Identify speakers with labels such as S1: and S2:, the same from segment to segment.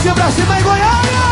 S1: mãozinha pra cima em Goiânia.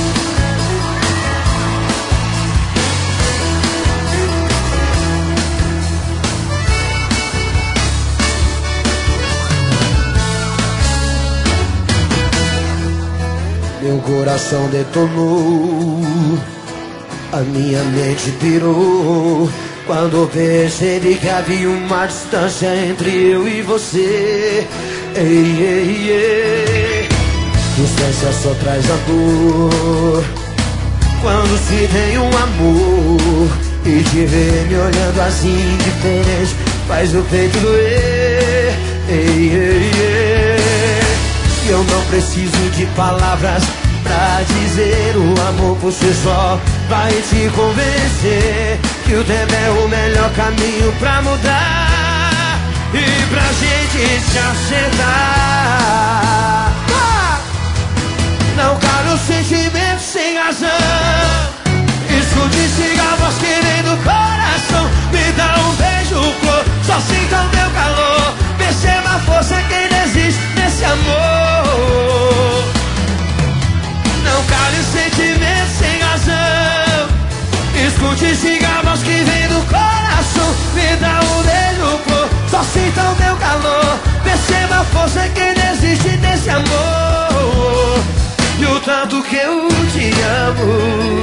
S1: Meu coração detonou, a minha mente pirou quando percebi que havia uma distância entre eu e você. Ei, ei, ei. Distância só traz a dor quando se tem um amor, e te ver me olhando assim diferente faz o peito doer. Ei, ei, ei. Eu não preciso de palavras pra dizer, o amor por si só vai te convencer que o tempo é o melhor caminho pra mudar e pra gente se acertar. Não cale o sentimento sem razão, escute e siga a voz que vem do coração. Me dá um beijo, flor, só sinta o meu calor. Perceba a força que ainda existe nesse amor. Não cale o sentimento sem razão, escute e siga a voz que vem do coração. Me dá um beijo, flor, só sinta o meu calor. Perceba a força que ainda existe nesse amor e o tanto que eu te amo.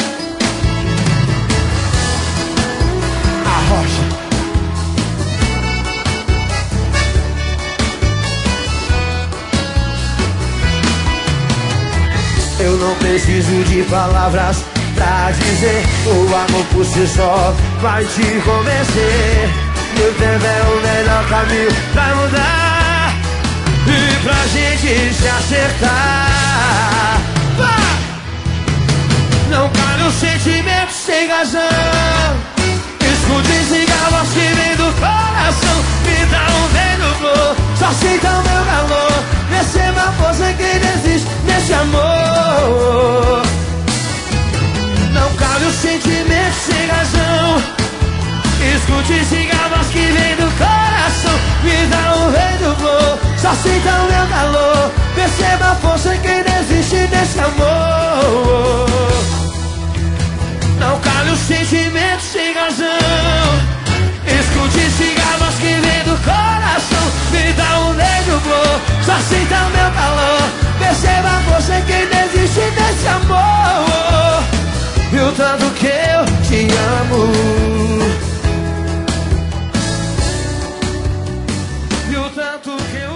S1: A rocha. Eu não preciso de palavras pra dizer, o amor por si só vai te convencer. Meu tempo é o melhor caminho pra mudar e pra gente se acertar. Não cale o sentimento sem razão, escute e siga a voz que vem do coração. Me dá um beijo, flor, só sinta o meu calor. Perceba a força que existe nesse amor. Não cale o sentimento sem razão, escute e siga a voz que vem do coração. Me dá um beijo, flor, só sinta o meu calor. Perceba a força que existe nesse amor. Não cale o sentimento sem razão, escute e siga a voz que vem do coração. Me dá um beijo, flor, só sinta o meu calor. Perceba a força que existe nesse amor e o tanto que eu te amo. E o tanto que eu